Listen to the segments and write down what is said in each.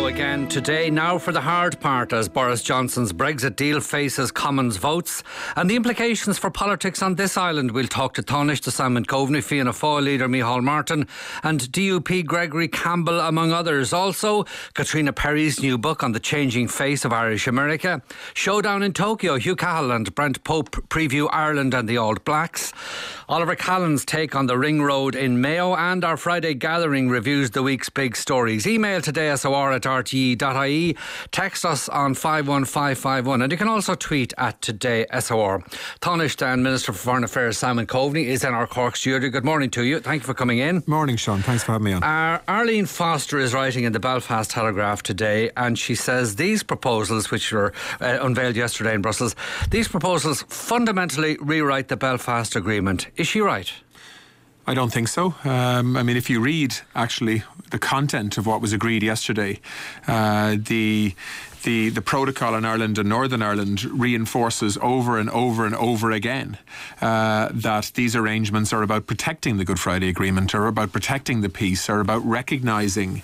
Hello again. Today, now for the hard part, as Boris Johnson's Brexit deal faces Commons votes and the implications for politics on this island. We'll talk to Taoiseach Simon Coveney, Fianna Fáil leader Micheál Martin and DUP Gregory Campbell, among others. Also, Katrina Perry's new book on the changing face of Irish America. Showdown in Tokyo, Hugh Cahill and Brent Pope preview Ireland and the All Blacks. Oliver Callan's take on the Ring Road in Mayo, and our Friday gathering reviews the week's big stories. Email today SOR@rte.ie. Text us on 51551, and you can also tweet at Today SOR. Taoiseach and Minister for Foreign Affairs Simon Coveney is in our Cork studio. Good morning to you. Thank you for coming in. Morning, Sean. Thanks for having me on. Arlene Foster is writing in the Belfast Telegraph today, and she says these proposals, which were unveiled yesterday in Brussels, these proposals fundamentally rewrite the Belfast Agreement. Is she right? I don't think so. If you read, actually, the content of what was agreed yesterday, the protocol in Ireland and Northern Ireland reinforces over and over and over again that these arrangements are about protecting the Good Friday Agreement, or about protecting the peace, or about recognising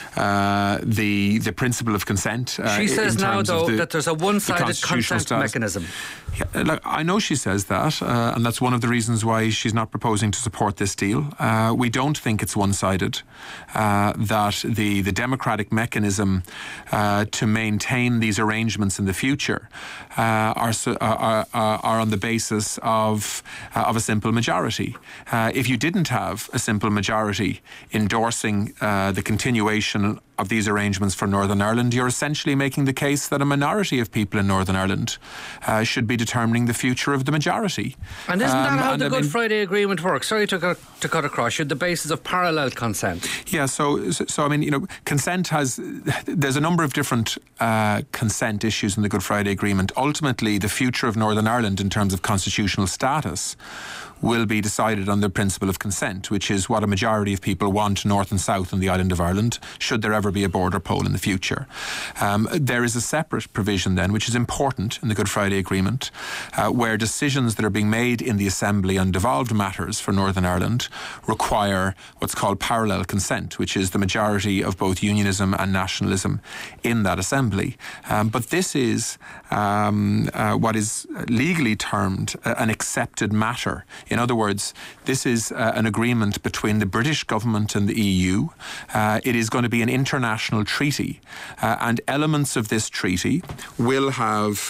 the principle of consent. She says now, though, that there's a one-sided consent mechanism. Yeah, look, I know she says that, and that's one of the reasons why she's not proposing to support this deal. We don't think it's one-sided, that the democratic mechanism to maintain these arrangements in the future are on the basis of a simple majority. If you didn't have a simple majority endorsing the continuation of these arrangements for Northern Ireland, you're essentially making the case that a minority of people in Northern Ireland should be determining the future of the majority. And isn't that how the Good Friday Agreement works? Sorry to cut across you. The basis of parallel consent. Yeah, consent there's a number of different consent issues in the Good Friday Agreement. Ultimately, the future of Northern Ireland in terms of constitutional status will be decided on the principle of consent, which is what a majority of people want north and south on the island of Ireland, should there ever be a border poll in the future. There is a separate provision then, which is important in the Good Friday Agreement, where decisions that are being made in the Assembly on devolved matters for Northern Ireland require what's called parallel consent, which is the majority of both unionism and nationalism in that Assembly. But this is what is legally termed an accepted matter. In other words, this is an agreement between the British government and the EU. It is going to be an international treaty, and elements of this treaty will have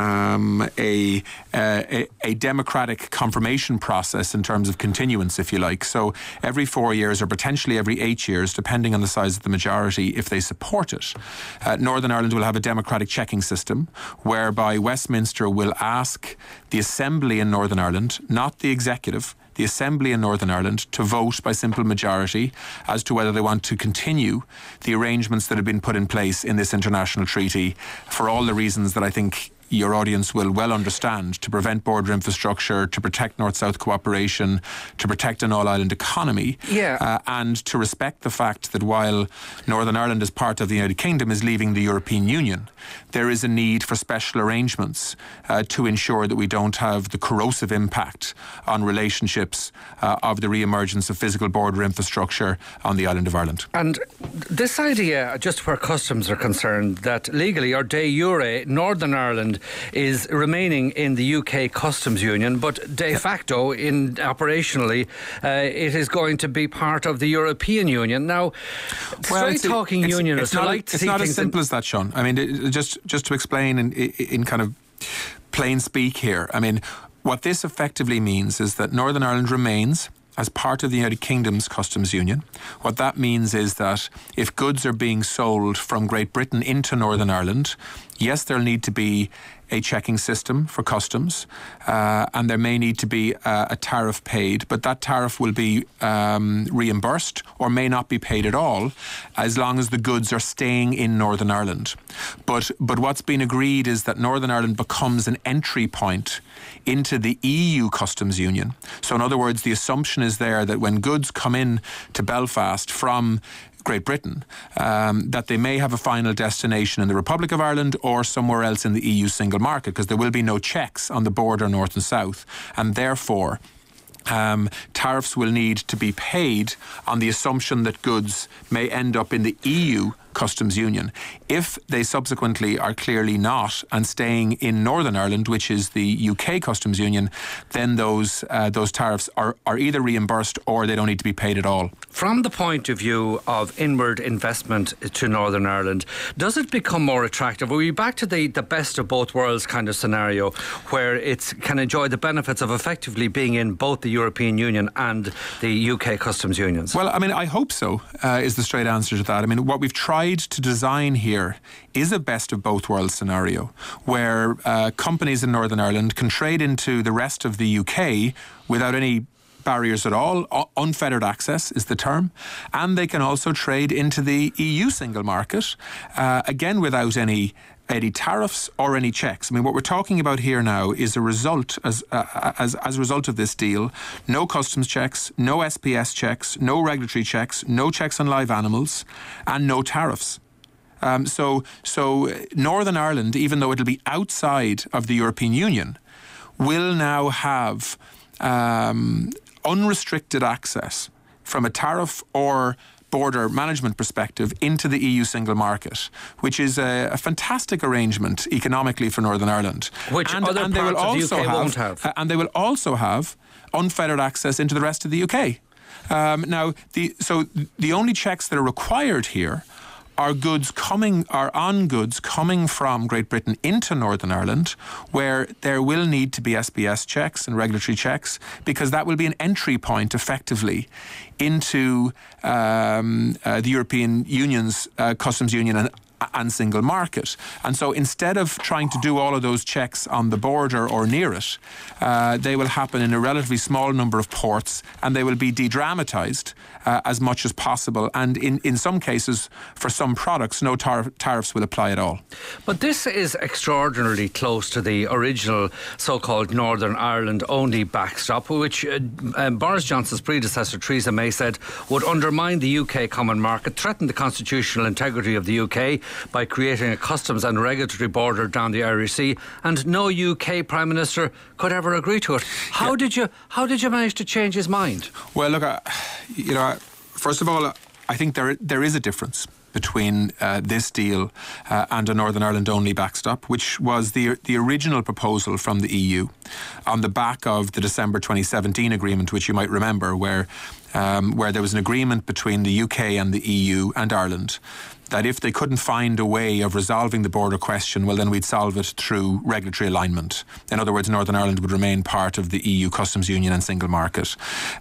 a democratic confirmation process in terms of continuance, if you like. So every 4 years, or potentially every 8 years, depending on the size of the majority, if they support it, Northern Ireland will have a democratic checking system whereby Westminster will ask the Assembly in Northern Ireland, not the executive, the Assembly in Northern Ireland, to vote by simple majority as to whether they want to continue the arrangements that have been put in place in this international treaty, for all the reasons that I think your audience will well understand: to prevent border infrastructure, to protect North-South cooperation, to protect an all-island economy, and to respect the fact that while Northern Ireland, as part of the United Kingdom, is leaving the European Union, there is a need for special arrangements to ensure that we don't have the corrosive impact on relationships of the re-emergence of physical border infrastructure on the island of Ireland. And this idea, just where customs are concerned, that legally or de jure Northern Ireland is remaining in the UK Customs Union, but de facto, operationally, it is going to be part of the European Union. Now, straight-talking unionists like to see things... It's not as simple as that, Sean. I mean, just to explain in kind of plain speak here, I mean, what this effectively means is that Northern Ireland remains as part of the United Kingdom's customs union. What that means is that if goods are being sold from Great Britain into Northern Ireland, yes, there'll need to be a checking system for customs, and there may need to be a tariff paid, but that tariff will be reimbursed or may not be paid at all, as long as the goods are staying in Northern Ireland. But what's been agreed is that Northern Ireland becomes an entry point into the EU customs union. So in other words, the assumption is there that when goods come in to Belfast from Great Britain, that they may have a final destination in the Republic of Ireland or somewhere else in the EU single market, because there will be no checks on the border north and south, and therefore tariffs will need to be paid on the assumption that goods may end up in the EU customs union. If they subsequently are clearly not and staying in Northern Ireland, which is the UK customs union, then those tariffs are either reimbursed or they don't need to be paid at all. From the point of view of inward investment to Northern Ireland, does it become more attractive? Are we back to the best of both worlds kind of scenario where it can enjoy the benefits of effectively being in both the European Union and the UK customs unions? Well, I mean, I hope so, is the straight answer to that. I mean, what we've tried to design here is a best of both worlds scenario where companies in Northern Ireland can trade into the rest of the UK without any barriers at all. Unfettered access is the term. And they can also trade into the EU single market, again, without any tariffs or any checks. I mean, what we're talking about here now is a result, as a result of this deal, no customs checks, no SPS checks, no regulatory checks, no checks on live animals, and no tariffs. So Northern Ireland, even though it'll be outside of the European Union, will now have unrestricted access from a tariff or border management perspective into the EU single market, which is a fantastic arrangement economically for Northern Ireland. Which other parts of the UK won't have. And they will also have unfettered access into the rest of the UK. Now, the only checks that are required here are on goods coming from Great Britain into Northern Ireland, where there will need to be SBS checks and regulatory checks, because that will be an entry point effectively into the European Union's customs union and single market. And so instead of trying to do all of those checks on the border or near it, they will happen in a relatively small number of ports, and they will be de-dramatised as much as possible. And in some cases, for some products, no tariffs will apply at all. But this is extraordinarily close to the original so-called Northern Ireland only backstop, which Boris Johnson's predecessor, Theresa May, said would undermine the UK common market, threaten the constitutional integrity of the UK by creating a customs and regulatory border down the Irish Sea, and no UK Prime Minister could ever agree to it. How did you manage to change his mind? Well, look, first of all, I think there is a difference between this deal and a Northern Ireland only backstop, which was the original proposal from the EU on the back of the December 2017 agreement, which you might remember, where there was an agreement between the UK and the EU and Ireland that if they couldn't find a way of resolving the border question, well, then we'd solve it through regulatory alignment. In other words, Northern Ireland would remain part of the EU customs union and single market.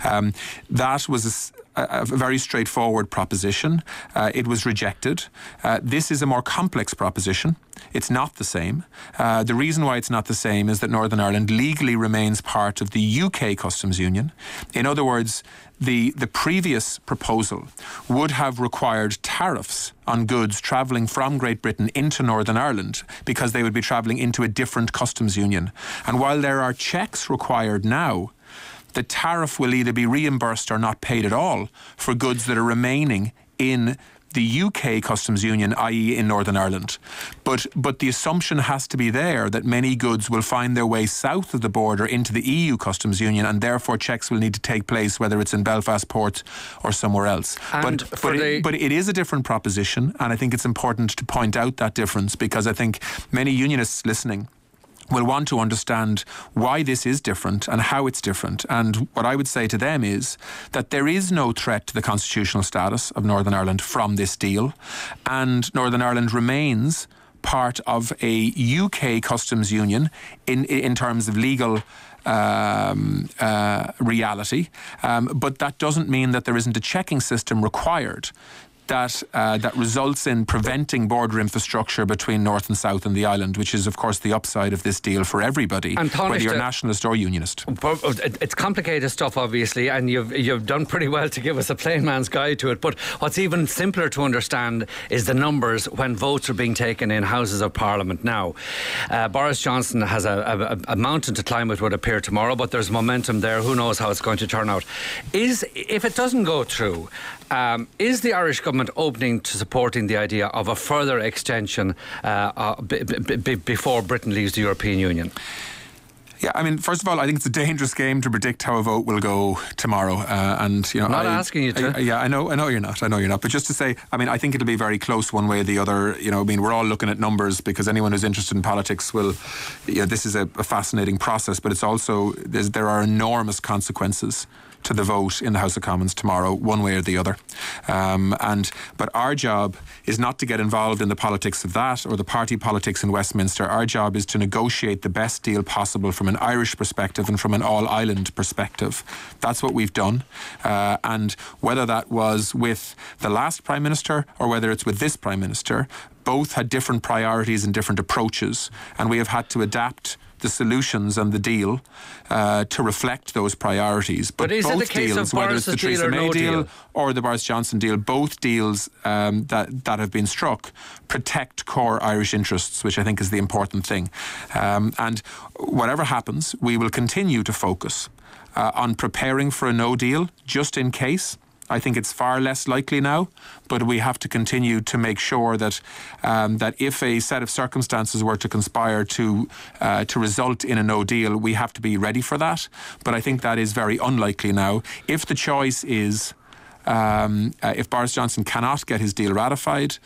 That was a very straightforward proposition. It was rejected. This is a more complex proposition. It's not the same. The reason why it's not the same is that Northern Ireland legally remains part of the UK customs union. In other words, the previous proposal would have required tariffs on goods travelling from Great Britain into Northern Ireland, because they would be travelling into a different customs union. And while there are checks required now, the tariff will either be reimbursed or not paid at all for goods that are remaining in the UK customs union, i.e. in Northern Ireland. But the assumption has to be there that many goods will find their way south of the border into the EU customs union, and therefore checks will need to take place, whether it's in Belfast Port or somewhere else. But it is a different proposition, and I think it's important to point out that difference, because I think many unionists listening will want to understand why this is different and how it's different. And what I would say to them is that there is no threat to the constitutional status of Northern Ireland from this deal, and Northern Ireland remains part of a UK customs union in terms of legal reality, but that doesn't mean that there isn't a checking system required that results in preventing border infrastructure between north and south in the island, which is, of course, the upside of this deal for everybody, whether you're nationalist or unionist. It's complicated stuff, obviously, and you've done pretty well to give us a plain man's guide to it. But what's even simpler to understand is the numbers when votes are being taken in Houses of Parliament now. Boris Johnson has a mountain to climb, it would appear, tomorrow, but there's momentum there. Who knows how it's going to turn out? If it doesn't go through, is the Irish government opening to supporting the idea of a further extension before Britain leaves the European Union? Yeah, I mean, first of all, I think it's a dangerous game to predict how a vote will go tomorrow. And you know, I'm not asking you to. Yeah, I know you're not. But just to say, I mean, I think it'll be very close one way or the other. You know, I mean, we're all looking at numbers because anyone who's interested in politics will. You know, this is a fascinating process, but it's also there are enormous consequences to the vote in the House of Commons tomorrow, one way or the other. But our job is not to get involved in the politics of that or the party politics in Westminster. Our job is to negotiate the best deal possible from an Irish perspective and from an all-island perspective. That's what we've done. And whether that was with the last Prime Minister or whether it's with this Prime Minister, both had different priorities and different approaches, and we have had to adapt the solutions and the deal to reflect those priorities. But is both it the case deals, of whether it's the Theresa May deal or the Boris Johnson deal, both deals that have been struck protect core Irish interests, which I think is the important thing. And whatever happens, we will continue to focus on preparing for a no deal, just in case. I think it's far less likely now, but we have to continue to make sure that that if a set of circumstances were to conspire to result in a no deal, we have to be ready for that. But I think that is very unlikely now. If the choice is if Boris Johnson cannot get his deal ratified,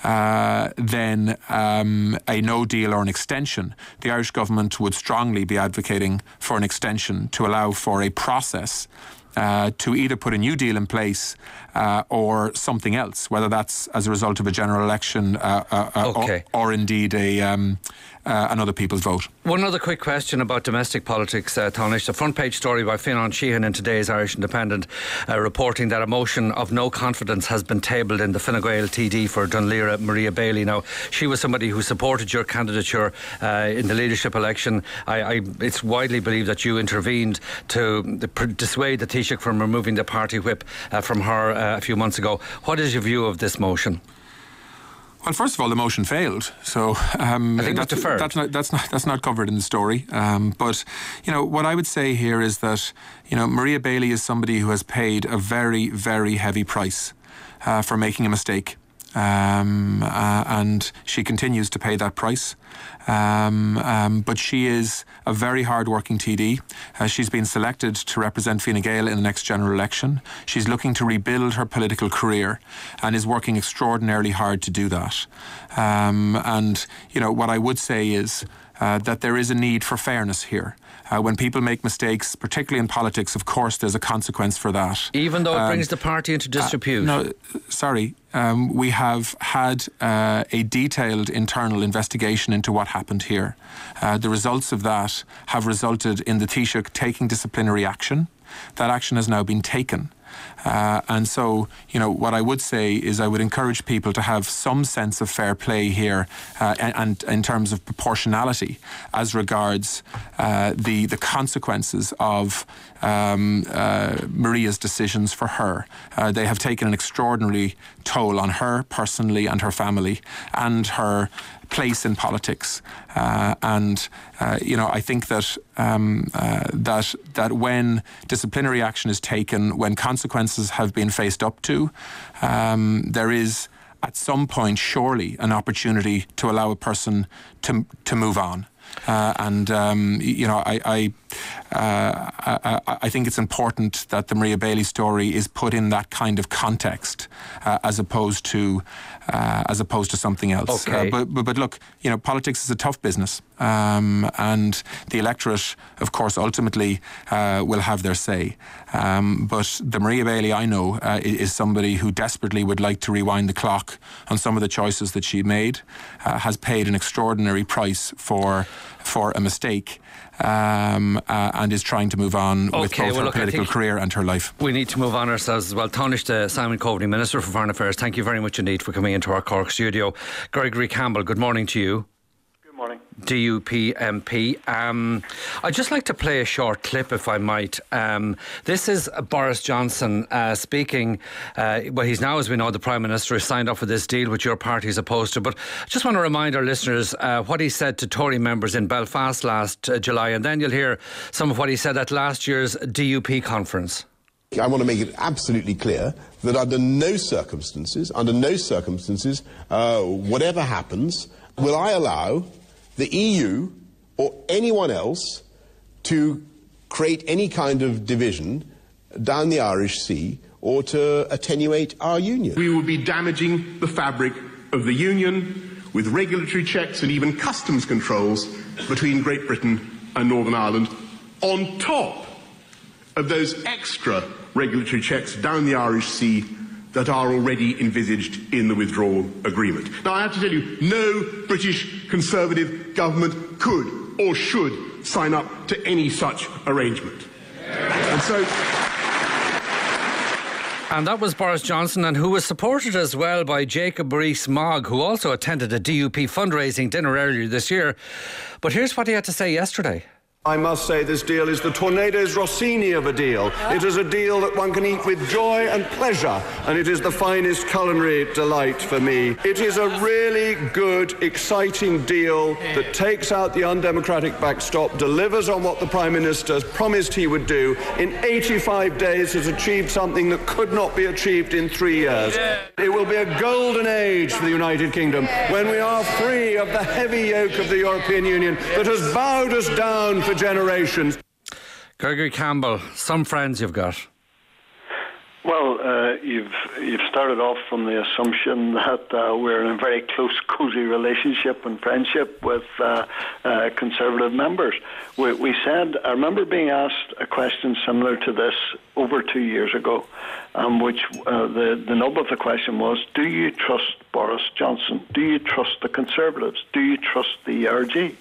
then a no deal or an extension, the Irish government would strongly be advocating for an extension to allow for a process to either put a new deal in place or something else, whether that's as a result of a general election or indeed another people's vote. One other quick question about domestic politics, Tánaiste. The front page story by Fionnán Sheehan in today's Irish Independent reporting that a motion of no confidence has been tabled in the Fine Gael TD for Dunleera, Maria Bailey. Now, she was somebody who supported your candidature in the leadership election. It's widely believed that you intervened to dissuade the Taoiseach from removing the party whip from her a few months ago. What is your view of this motion? Well, first of all, the motion failed, so I think that's deferred. That's not covered in the story. But you know what I would say here is that Maria Bailey is somebody who has paid a very, very heavy price for making a mistake. And she continues to pay that price. But she is a very hard-working TD. She's been selected to represent Fine Gael in the next general election. She's looking to rebuild her political career and is working extraordinarily hard to do that. And what I would say is that there is a need for fairness here. When people make mistakes, particularly in politics, of course, there's a consequence for that. Even though it brings the party into disrepute? No, sorry. We have had a detailed internal investigation into what happened here. The results of that have resulted in the Taoiseach taking disciplinary action. That action has now been taken. And so, what I would say is I would encourage people to have some sense of fair play here and in terms of proportionality as regards the consequences of Maria's decisions for her. They have taken an extraordinary toll on her personally and her family and her place in politics. I think that that when disciplinary action is taken, when consequences have been faced up to, there is at some point surely an opportunity to allow a person to move on. I think it's important that the Maria Bailey story is put in that kind of context as opposed to something else. Okay. But look, politics is a tough business, and the electorate, of course, ultimately will have their say. But the Maria Bailey I know is somebody who desperately would like to rewind the clock on some of the choices that she made, has paid an extraordinary price for a mistake, and is trying to move on with both her political career and her life. We need to move on ourselves as well. Tánaiste Simon Coveney, Minister for Foreign Affairs, thank you very much indeed for coming into our Cork studio. Gregory Campbell, good morning to you. Good morning. DUP MP. I'd just like to play a short clip, if I might. This is Boris Johnson speaking. He's now, as we know, the Prime Minister has signed off for this deal, which your party is opposed to. But I just want to remind our listeners what he said to Tory members in Belfast last July, and then you'll hear some of what he said at last year's DUP conference. I want to make it absolutely clear that under no circumstances, whatever happens, will I allow the EU or anyone else to create any kind of division down the Irish Sea or to attenuate our union. We will be damaging the fabric of the union with regulatory checks and even customs controls between Great Britain and Northern Ireland, on top of those extra regulatory checks down the Irish Sea that are already envisaged in the withdrawal agreement. Now, I have to tell you, no British Conservative government could or should sign up to any such arrangement. And that was Boris Johnson, and who was supported as well by Jacob Rees-Mogg, who also attended a DUP fundraising dinner earlier this year. But here's what he had to say yesterday. I must say this deal is the Tornadoes Rossini of a deal. It is a deal that one can eat with joy and pleasure, and it is the finest culinary delight for me. It is a really good, exciting deal that takes out the undemocratic backstop, delivers on what the Prime Minister promised he would do. In 85 days has achieved something that could not be achieved in 3 years. It will be a golden age for the United Kingdom when we are free of the heavy yoke of the European Union that has bowed us down for generations. Gregory Campbell, some friends you've got. Well, you've started off from the assumption that we're in a very close, cosy relationship and friendship with Conservative members. We said, I remember being asked a question similar to this over 2 years ago, which the nub of the question was, do you trust Boris Johnson? Do you trust the Conservatives? Do you trust the ERG?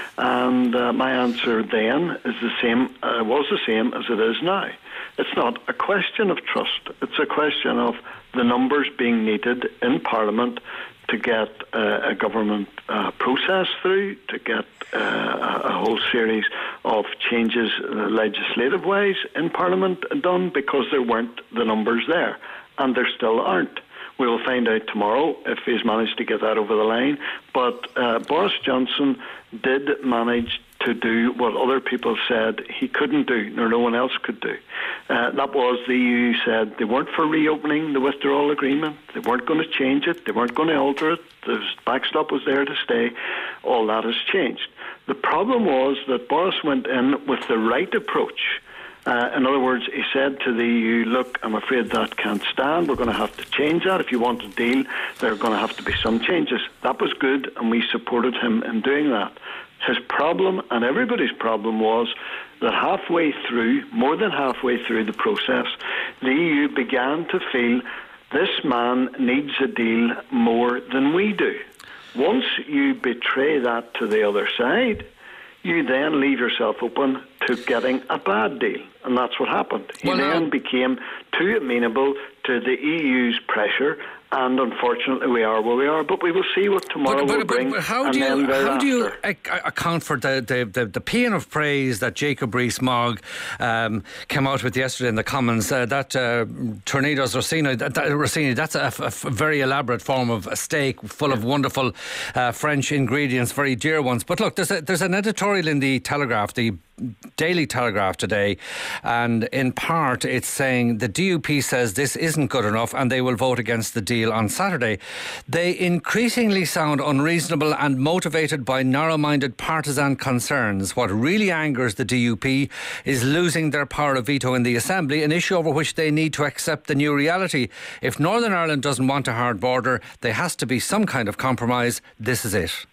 And my answer then is was the same as it is now. It's not a question of trust. It's a question of the numbers being needed in Parliament to get a government process through, to get a whole series of changes legislative-wise in Parliament done, because there weren't the numbers there, and there still aren't. We will find out tomorrow if he's managed to get that over the line. But Boris Johnson did manage to do what other people said he couldn't do, nor no one else could do. That was, the EU said they weren't for reopening the withdrawal agreement, they weren't going to change it, they weren't going to alter it, the backstop was there to stay. All that has changed. The problem was that Boris went in with the right approach. In other words, he said to the EU, look, I'm afraid that can't stand. We're going to have to change that. If you want a deal, there are going to have to be some changes. That was good, and we supported him in doing that. His problem, and everybody's problem, was that halfway through, more than halfway through the process, the EU began to feel this man needs a deal more than we do. Once you betray that to the other side, you then leave yourself open to getting a bad deal. And that's what happened. He then became too amenable to the EU's pressure, and unfortunately we are where we are. But we will see what tomorrow will bring. But how do you account for the paean of praise that Jacob Rees-Mogg came out with yesterday in the Commons? That Tornadoes Rossini, that's a very elaborate form of a steak full of wonderful French ingredients, very dear ones. But look, there's an editorial in the Telegraph, the Daily Telegraph today, and in part it's saying the DUP says this isn't good enough and they will vote against the deal on Saturday. They increasingly sound unreasonable and motivated by narrow-minded partisan concerns. What really angers the DUP is losing their power of veto in the Assembly, an issue over which they need to accept the new reality. If Northern Ireland doesn't want a hard border, there has to be some kind of compromise. This is it.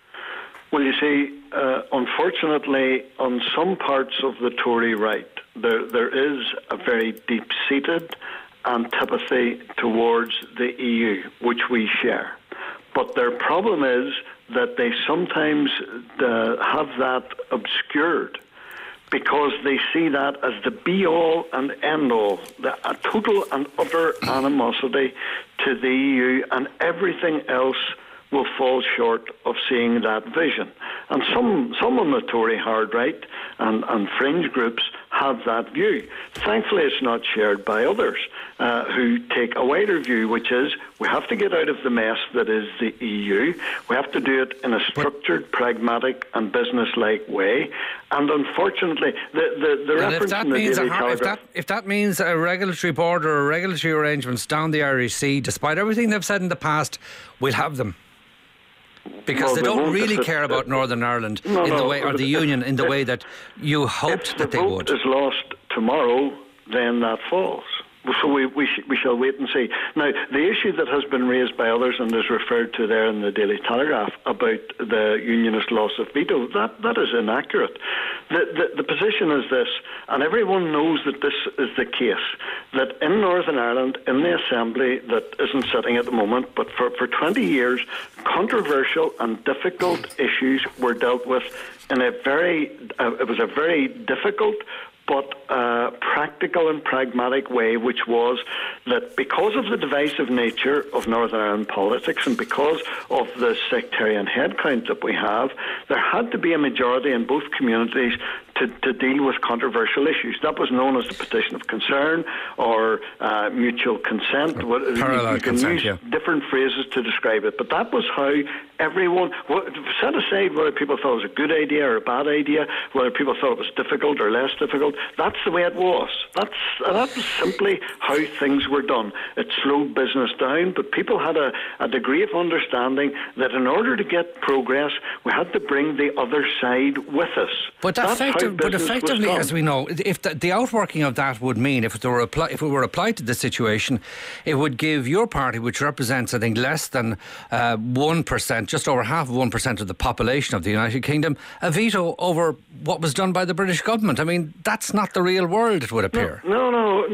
Well, you see, unfortunately, on some parts of the Tory right, there is a very deep-seated antipathy towards the EU, which we share. But their problem is that they sometimes have that obscured, because they see that as the be-all and end-all, a total and utter animosity to the EU, and everything else will fall short of seeing that vision. And some on the Tory hard right and fringe groups have that view. Thankfully, it's not shared by others who take a wider view, which is we have to get out of the mess that is the EU. We have to do it in a structured, pragmatic and business-like way. And unfortunately, the reference in the Daily Telegraph... If that means a regulatory border or regulatory arrangements down the Irish Sea, despite everything they've said in the past, we'll have them. Because they don't really care about Northern Ireland in the way, or the Union in the way that you hoped that they would. If the vote is lost tomorrow, then that falls. So we shall wait and see. Now, the issue that has been raised by others and is referred to there in the Daily Telegraph about the Unionist loss of veto, that is inaccurate. The position is this, and everyone knows that this is the case, that in Northern Ireland, in the Assembly that isn't sitting at the moment, but for 20 years, controversial and difficult issues were dealt with in it was a very difficult but practical and pragmatic way, which was that because of the divisive nature of Northern Ireland politics and because of the sectarian headcount that we have, there had to be a majority in both communities to deal with controversial issues. That was known as the petition of concern or mutual consent. You can use different phrases to describe it, but that was how everyone, set aside whether people thought it was a good idea or a bad idea, whether people thought it was difficult or less difficult, that's the way it was. That was simply how things were done. It slowed business down, but people had a degree of understanding that in order to get progress, we had to bring the other side with us. But effectively, as we know, if the outworking of that would mean, if it were applied to the situation, it would give your party, which represents, I think, less than 1%, just over half of 1% of the population of the United Kingdom, a veto over what was done by the British government. I mean, that's not the real world, it would appear. No.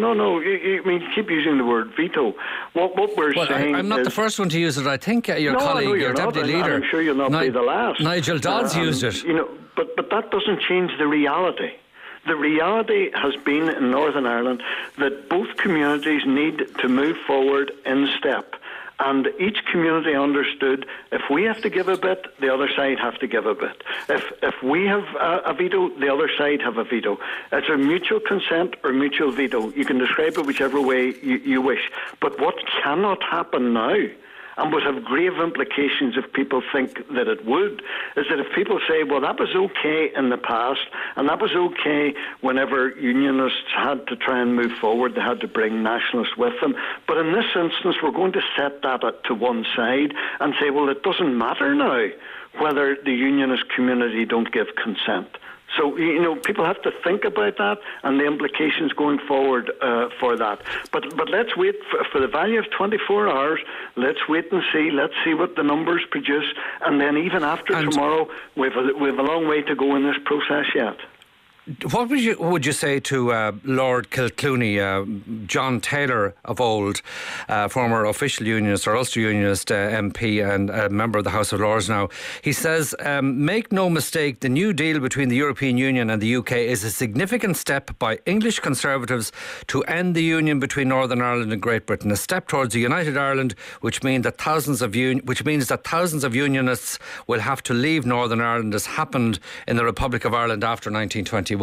You keep using the word veto. What we're saying I'm not the first one to use it. I think your colleague, your deputy leader, I'm sure you'll not be the last. Nigel Dodds used it. But that doesn't change the reality. The reality has been in Northern Ireland that both communities need to move forward in step. And each community understood if we have to give a bit, the other side have to give a bit. If we have a veto, the other side have a veto. It's a mutual consent or mutual veto. You can describe it whichever way you wish. But what cannot happen now, and would have grave implications if people think that it would, is that if people say, well, that was okay in the past, and that was okay whenever Unionists had to try and move forward, they had to bring Nationalists with them. But in this instance, we're going to set that to one side and say, well, it doesn't matter now whether the Unionist community don't give consent. So, people have to think about that and the implications going forward for that. But let's wait for the value of 24 hours. Let's wait and see. Let's see what the numbers produce. And then even after tomorrow, we've a long way to go in this process yet. What would you say to Lord Kilclooney, John Taylor of old, former official Unionist or Ulster Unionist MP and a member of the House of Lords now? He says, make no mistake, the new deal between the European Union and the UK is a significant step by English Conservatives to end the union between Northern Ireland and Great Britain, a step towards a united Ireland, which means that thousands of Unionists will have to leave Northern Ireland, as happened in the Republic of Ireland after 1921.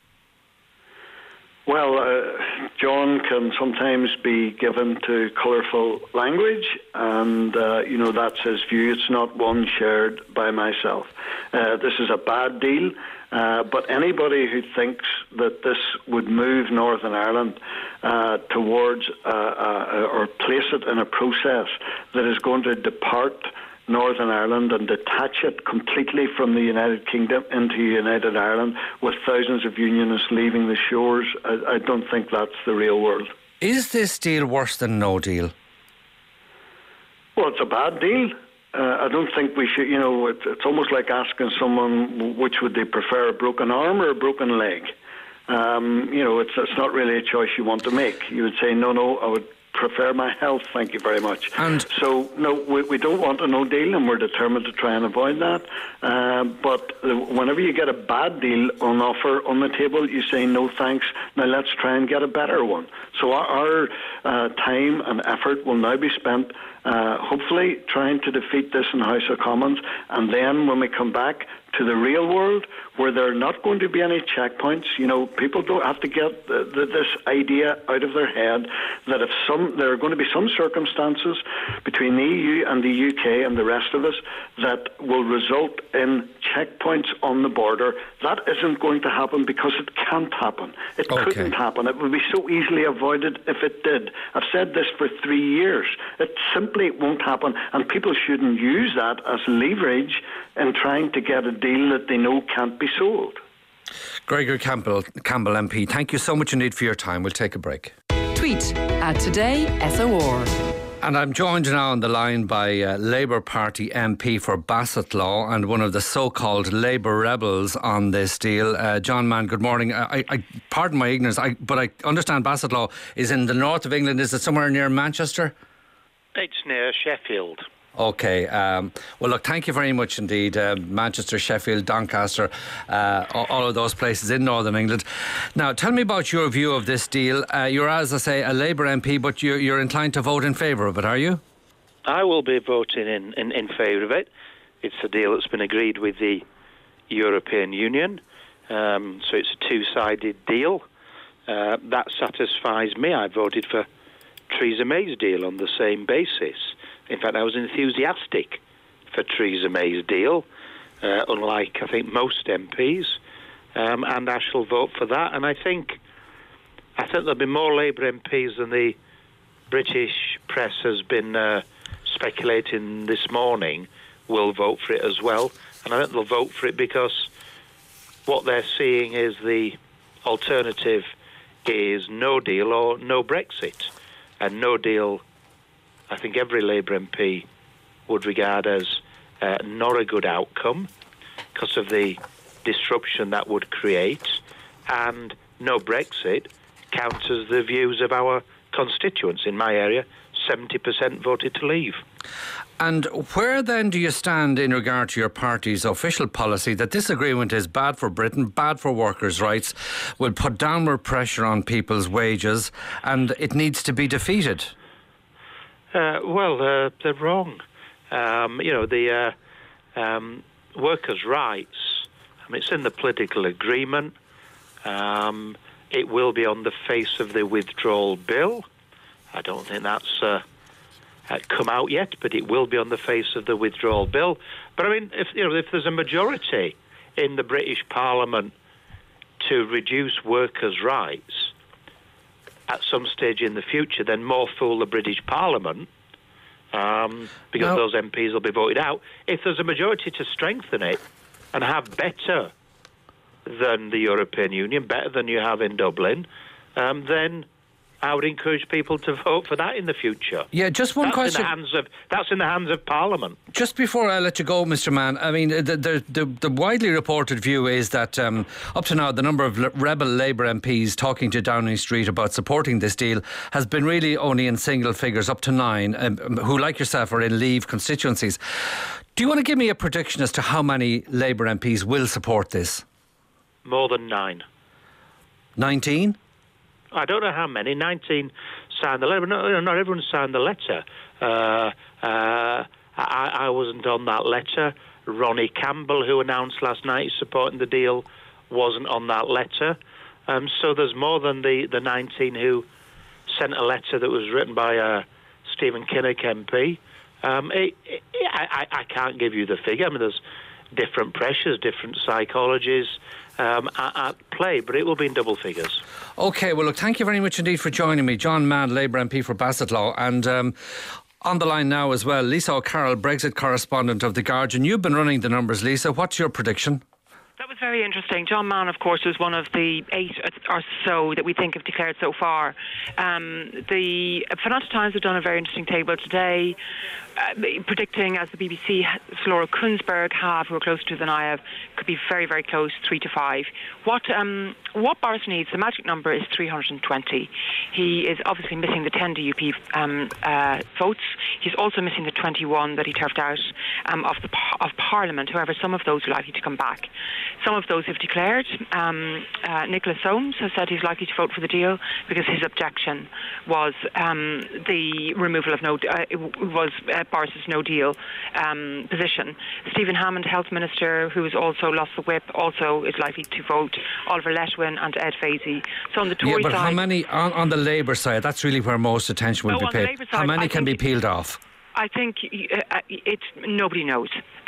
Well, John can sometimes be given to colourful language, and that's his view. It's not one shared by myself. This is a bad deal, but anybody who thinks that this would move Northern Ireland towards or place it in a process that is going to depart Northern Ireland and detach it completely from the United Kingdom into United Ireland with thousands of Unionists leaving the shores, I don't think that's the real world. Is this deal worse than no deal? Well, it's a bad deal. I don't think we should, it's almost like asking someone which would they prefer, a broken arm or a broken leg. It's not really a choice you want to make. You would say, no, I would prefer my health, thank you very much. And so, no, we don't want a no deal, and we're determined to try and avoid that. But whenever you get a bad deal on offer on the table, you say no thanks, now let's try and get a better one. So our time and effort will now be spent hopefully trying to defeat this in the House of Commons, and then when we come back to the real world, where there are not going to be any checkpoints, people don't have to get this idea out of their head that there are going to be some circumstances between the EU and the UK and the rest of us that will result in checkpoints on the border. That isn't going to happen because it can't happen. It couldn't happen. It would be so easily avoided if it did. I've said this for 3 years. It simply won't happen, and people shouldn't use that as leverage in trying to get a deal that they know can't be sold. Gregory Campbell MP, thank you so much indeed for your time. We'll take a break. Tweet @TodaySOR. And I'm joined now on the line by Labour Party MP for Bassetlaw and one of the so-called Labour rebels on this deal. John Mann, good morning. I pardon my ignorance, but I understand Bassetlaw is in the north of England. Is it somewhere near Manchester? It's near Sheffield. OK. Well, look, thank you very much indeed. Manchester, Sheffield, Doncaster, all of those places in Northern England. Now, tell me about your view of this deal. You're, as I say, a Labour MP, but you're inclined to vote in favour of it, are you? I will be voting in favour of it. It's a deal that's been agreed with the European Union. So it's a two-sided deal. That satisfies me. I voted for Theresa May's deal on the same basis. In fact, I was enthusiastic for Theresa May's deal, unlike, I think, most MPs, and I shall vote for that. And I think there'll be more Labour MPs than the British press has been speculating this morning will vote for it as well. And I think they'll vote for it because what they're seeing is the alternative is no deal or no Brexit. And no deal, I think every Labour MP would regard as not a good outcome because of the disruption that would create, and no Brexit counters the views of our constituents. In my area, 70% voted to leave. And where then do you stand in regard to your party's official policy that this agreement is bad for Britain, bad for workers' rights, will put downward pressure on people's wages, and it needs to be defeated? Well, they're wrong. The workers' rights, I mean, it's in the political agreement. It will be on the face of the withdrawal bill. I don't think that's come out yet, but it will be on the face of the withdrawal bill. But I mean, if there's a majority in the British Parliament to reduce workers' rights at some stage in the future, then more fool the British Parliament, because those MPs will be voted out. If there's a majority to strengthen it and have better than the European Union, better than you have in Dublin, then I would encourage people to vote for that in the future. Yeah, just one question. That's in the hands of Parliament. Just before I let you go, Mr. Mann, I mean, the widely reported view is that up to now, the number of rebel Labour MPs talking to Downing Street about supporting this deal has been really only in single figures, up to 9, who, like yourself, are in Leave constituencies. Do you want to give me a prediction as to how many Labour MPs will support this? More than 9. 19? I don't know how many. 19 signed the letter. No, not everyone signed the letter. I wasn't on that letter. Ronnie Campbell, who announced last night he's supporting the deal, wasn't on that letter. So there's more than the 19 who sent a letter that was written by Stephen Kinnock MP. I can't give you the figure. I mean, there's different pressures, different psychologies at play, but it will be in double figures. OK, well, look, thank you very much indeed for joining me. John Mann, Labour MP for Bassetlaw. And on the line now as well, Lisa O'Carroll, Brexit correspondent of The Guardian. You've been running the numbers, Lisa. What's your prediction? That was very interesting. John Mann, of course, was one of the 8 or so that we think have declared so far. The Financial Times have done a very interesting table today, predicting, as the BBC, Flora Kunsberg who are closer to than I have, could be very, very close, 3 to 5. What Boris needs, the magic number is 320. He is obviously missing the 10 DUP votes. He's also missing the 21 that he turfed out of Parliament. However, some of those are likely to come back. Some of those have declared. Nicholas Soames has said he's likely to vote for the deal because his objection was the removal of Boris's no deal position. Stephen Hammond, Health Minister, who has also lost the whip, also is likely to vote. Oliver Letwin and Ed Vaizey. So on the Tory side, how many on the Labour side? That's really where most attention will be paid. How many can be peeled off? I think nobody knows.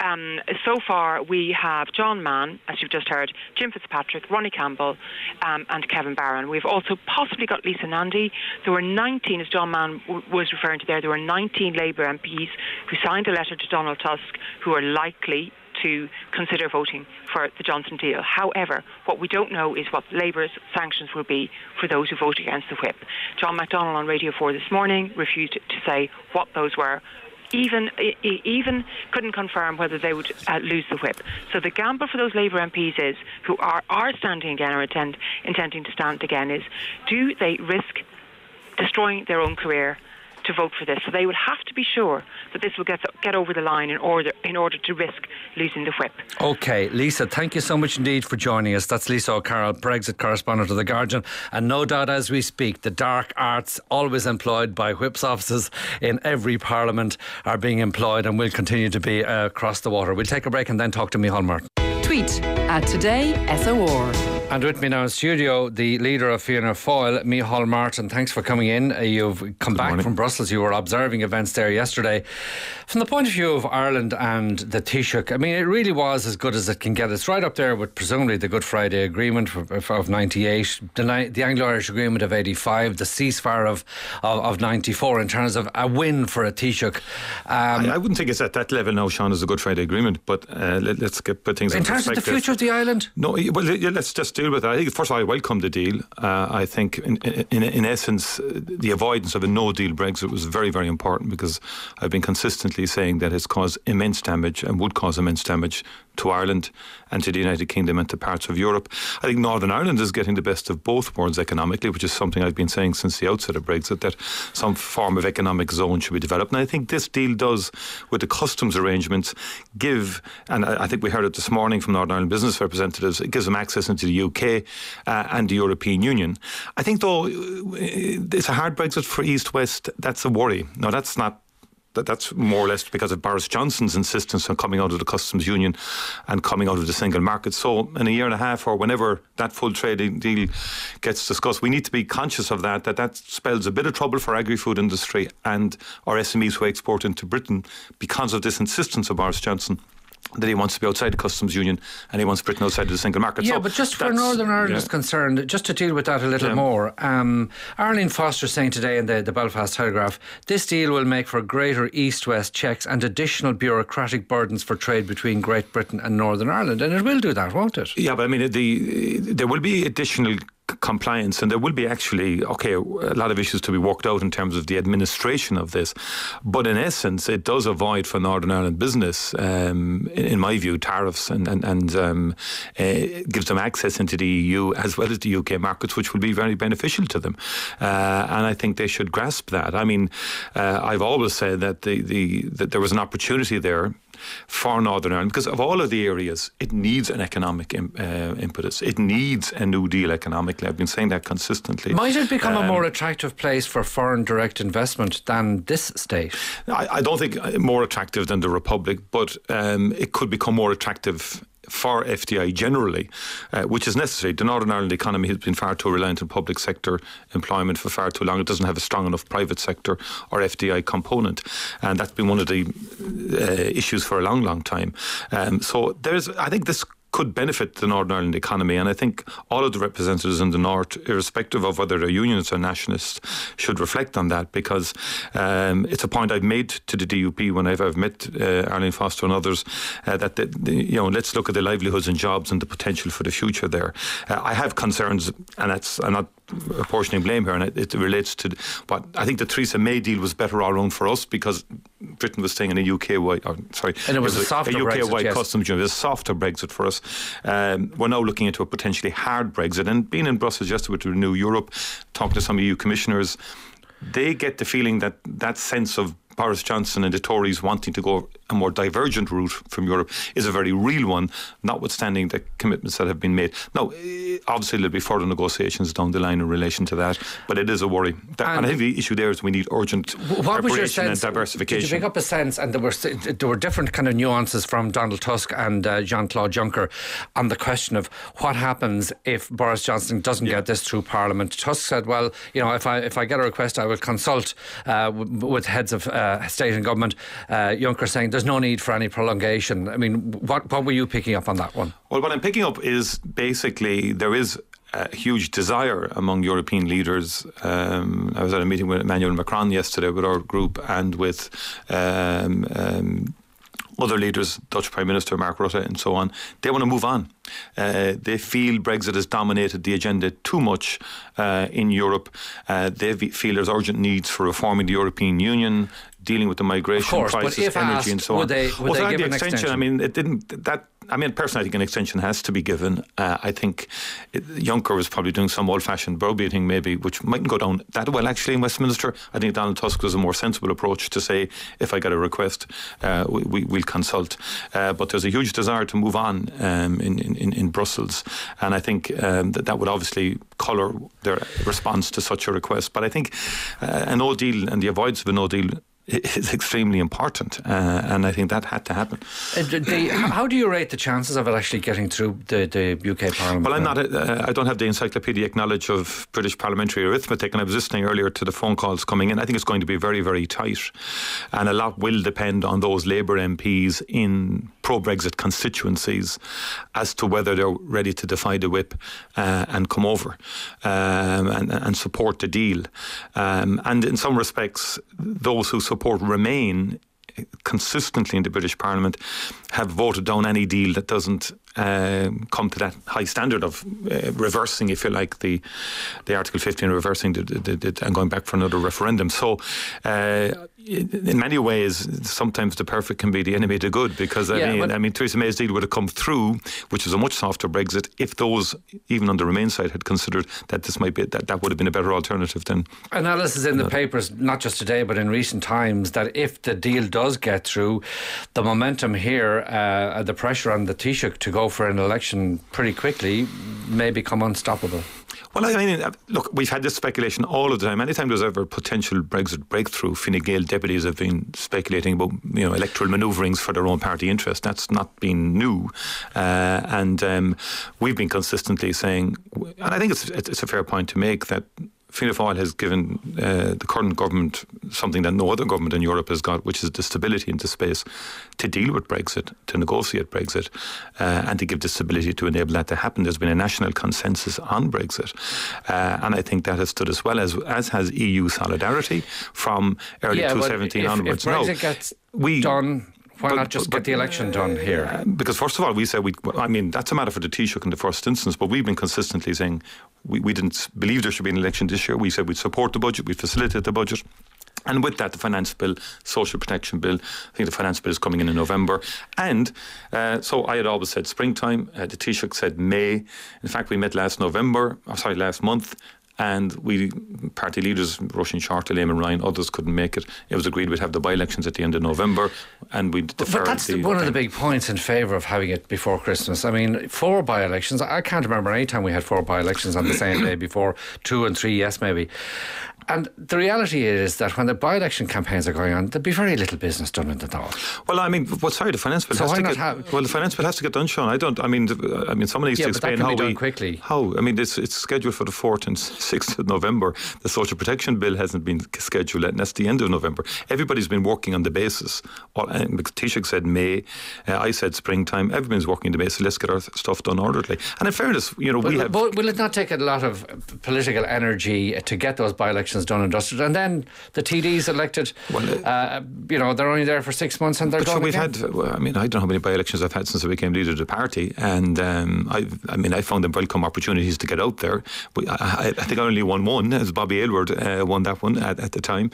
So far, we have John Mann, as you've just heard, Jim Fitzpatrick, Ronnie Campbell, and Kevin Barron. We've also possibly got Lisa Nandy. There were 19, as John Mann was referring to there were 19 Labour MPs who signed a letter to Donald Tusk who are likely to consider voting for the Johnson deal. However, what we don't know is what Labour's sanctions will be for those who vote against the whip. John McDonnell on Radio 4 this morning refused to say what those were. Even couldn't confirm whether they would lose the whip. So the gamble for those Labour MPs is, who are standing again or intending to stand again, is do they risk destroying their own career to vote for this? So they would have to be sure that this will get over the line in order to risk losing the whip. OK, Lisa, thank you so much indeed for joining us. That's Lisa O'Carroll, Brexit correspondent of The Guardian. And no doubt as we speak, the dark arts always employed by whips offices in every parliament are being employed and will continue to be across the water. We'll take a break and then talk to Micheál Martin. Tweet at Today SOR. And with me now in studio, the leader of Fianna Fáil, Micheál Martin. Thanks for coming in. You've come back from Brussels. You were observing events there yesterday. From the point of view of Ireland and the Taoiseach, I mean, it really was as good as it can get. It's right up there with presumably the Good Friday Agreement of 98, the Anglo-Irish Agreement of 85, the ceasefire of 94 in terms of a win for a Taoiseach. I wouldn't think it's at that level now, Sean, as the Good Friday Agreement, but let's put things in perspective. In terms of the future of the island? No, well, let's just deal with that. I think, first of all, I welcome the deal. I think, in essence, the avoidance of a no-deal Brexit was very, very important, because I've been consistently saying that it's caused immense damage and would cause immense damage to Ireland and to the United Kingdom and to parts of Europe. I think Northern Ireland is getting the best of both worlds economically, which is something I've been saying since the outset of Brexit, that some form of economic zone should be developed. And I think this deal does, with the customs arrangements, give, and I think we heard it this morning from Northern Ireland business representatives, it gives them access into the UK and the European Union. I think, though, it's a hard Brexit for East-West. That's a worry. No, that's not. That's more or less because of Boris Johnson's insistence on coming out of the customs union and coming out of the single market. So in a year and a half, or whenever that full trade deal gets discussed, we need to be conscious of that spells a bit of trouble for agri-food industry and our SMEs who export into Britain because of this insistence of Boris Johnson that he wants to be outside the customs union and he wants Britain outside of the single market. Yeah, so but just for Northern Ireland is concerned, just to deal with that a little more, Arlene Foster saying today in the Belfast Telegraph, this deal will make for greater east-west checks and additional bureaucratic burdens for trade between Great Britain and Northern Ireland, and it will do that, won't it? Yeah, but I mean, there will be additional compliance, and there will be actually a lot of issues to be worked out in terms of the administration of this, but in essence it does avoid for Northern Ireland business, in my view, tariffs and gives them access into the EU as well as the UK markets, which will be very beneficial to them, and I think they should grasp that. I mean, I've always said that that there was an opportunity there for Northern Ireland, because of all of the areas, it needs an economic impetus. It needs a New Deal economically. I've been saying that consistently. Might it become a more attractive place for foreign direct investment than this state? I don't think more attractive than the Republic, but it could become more attractive for FDI generally, which is necessary. The Northern Ireland economy has been far too reliant on public sector employment for far too long. It doesn't have a strong enough private sector or FDI component, and that's been one of the issues for a long, long time. So I think this could benefit the Northern Ireland economy, and I think all of the representatives in the North, irrespective of whether they're unionists or nationalists, should reflect on that, because it's a point I've made to the DUP whenever I've met Arlene Foster and others, that let's look at the livelihoods and jobs and the potential for the future there. I have concerns, and I'm not apportioning blame here, and it relates to what I think the Theresa May deal was better all around for us, because Britain was staying in a UK-wide, and it was a softer UK-wide customs union. It was a softer Brexit for us. We're now looking into a potentially hard Brexit, and being in Brussels yesterday with Renew Europe, talking to some EU commissioners, they get the feeling that sense of Boris Johnson and the Tories wanting to go a more divergent route from Europe is a very real one, notwithstanding the commitments that have been made. Now, obviously there'll be further negotiations down the line in relation to that, but it is a worry. And I think the issue there is we need urgent preparation and diversification. Did you pick up a sense, and there were different kind of nuances from Donald Tusk and Jean-Claude Juncker on the question of what happens if Boris Johnson doesn't get this through Parliament. Tusk said, well, if I get a request, I will consult with heads of state and government. Juncker saying there's no need for any prolongation. I mean, what were you picking up on that one? Well, what I'm picking up is basically there is a huge desire among European leaders. I was at a meeting with Emmanuel Macron yesterday with our group and with other leaders, Dutch Prime Minister Mark Rutte and so on. They want to move on. They feel Brexit has dominated the agenda too much in Europe. They feel there's urgent needs for reforming the European Union, dealing with the migration crisis, energy and so on. Would they give an extension? I mean, personally, I think an extension has to be given. I think Juncker was probably doing some old-fashioned browbeating maybe, which mightn't go down that well actually in Westminster. I think Donald Tusk was a more sensible approach to say, if I get a request, we'll consult. But there's a huge desire to move on in Brussels, and I think that would obviously colour their response to such a request. But I think a no deal and the avoidance of a no deal is extremely important, and I think that had to happen. How do you rate the chances of it actually getting through the UK Parliament? Well, I don't have the encyclopedic knowledge of British parliamentary arithmetic, and I was listening earlier to the phone calls coming in. I think it's going to be very, very tight, and a lot will depend on those Labour MPs in pro-Brexit constituencies as to whether they're ready to defy the whip and come over and support the deal. And in some respects, those who support Remain consistently in the British Parliament have voted down any deal that doesn't come to that high standard of reversing, if you like, the Article 50 and reversing and going back for another referendum. So in many ways, sometimes the perfect can be the enemy of the good, because I mean Theresa May's deal would have come through, which was a much softer Brexit, if those, even on the Remain side, had considered that this might be that would have been a better alternative than analysis in the papers, not just today but in recent times, that if the deal does get through, the momentum here, the pressure on the Taoiseach to go for an election pretty quickly may become unstoppable. Well, I mean, look, we've had this speculation all of the time. Anytime there's ever potential Brexit breakthrough, Fine Gael deputies have been speculating about, electoral manoeuvrings for their own party interest. That's not been new, and we've been consistently saying, and I think it's a fair point to make, that Fianna Fáil has given the current government something that no other government in Europe has got, which is the stability and the space to deal with Brexit, to negotiate Brexit, and to give the stability to enable that to happen. There's been a national consensus on Brexit, and I think that has stood as well, as has EU solidarity from early 2017 onwards. If Brexit gets done, why not just get the election done here? Because first of all, we said that's a matter for the Taoiseach in the first instance, but we've been consistently saying we didn't believe there should be an election this year. We said we'd support the budget, we'd facilitate the budget. And with that, the finance bill, social protection bill, I think the finance bill is coming in November. And so I had always said springtime. The Taoiseach said May. In fact, we met last month. And we, party leaders, Roisin Shortall, Eamon Ryan, others couldn't make it. It was agreed we'd have the by-elections at the end of November, and we'd defer. But that's one of the big points in favour of having it before Christmas. I mean, 4 by-elections. I can't remember any time we had 4 by-elections on the same day before. 2 and 3, yes, maybe. And the reality is that when the by-election campaigns are going on, there'd be very little business done in the Dáil. Well, I mean, the finance bill has to get... Well, the finance bill has to get done, Sean. I mean, someone needs to explain how we... quickly. How? I mean, it's scheduled for the 4th and 6th of November. The social protection bill hasn't been scheduled yet, and that's the end of November. Everybody's been working on the basis. Taoiseach said May, I said springtime. Everybody's working on the basis. Let's get our stuff done orderly. And in fairness, we have... But will it not take a lot of political energy to get those by-elections done and dusted, and then the TDs elected? They're only there for 6 months and they're gone again. I don't know how many by-elections I've had since I became leader of the party, and I found them welcome opportunities to get out there. I think I only won one, as Bobby Aylward won that one at the time,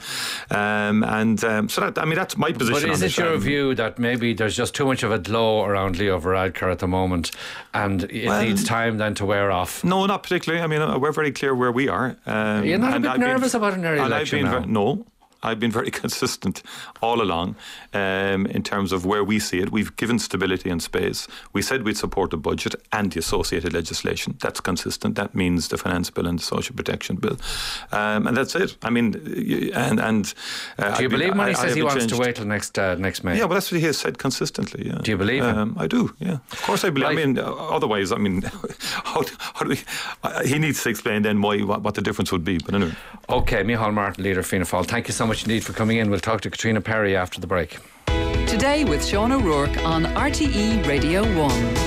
so that's my position. But is it your view that maybe there's just too much of a glow around Leo Varadkar at the moment, and it needs time then to wear off? No, not particularly. I mean, we're very clear where we are. You're not a bit nervous about an early election now? No. I've been very consistent all along in terms of where we see it. We've given stability and space. We said we'd support the budget and the associated legislation. That's consistent. That means the finance bill and the social protection bill. And that's it. I mean, do you believe him when he says he wants to wait till next May? Yeah, well, that's what he has said consistently. Yeah. Do you believe him? I do, yeah. Of course I believe. Right. I mean, otherwise, I mean, how do we... he needs to explain then what the difference would be. But anyway. OK, Micheál Martin, leader of Fianna Fáil. Thank you so much indeed for coming in. We'll talk to Katrina Perry after the break. Today with Sean O'Rourke on RTE Radio 1.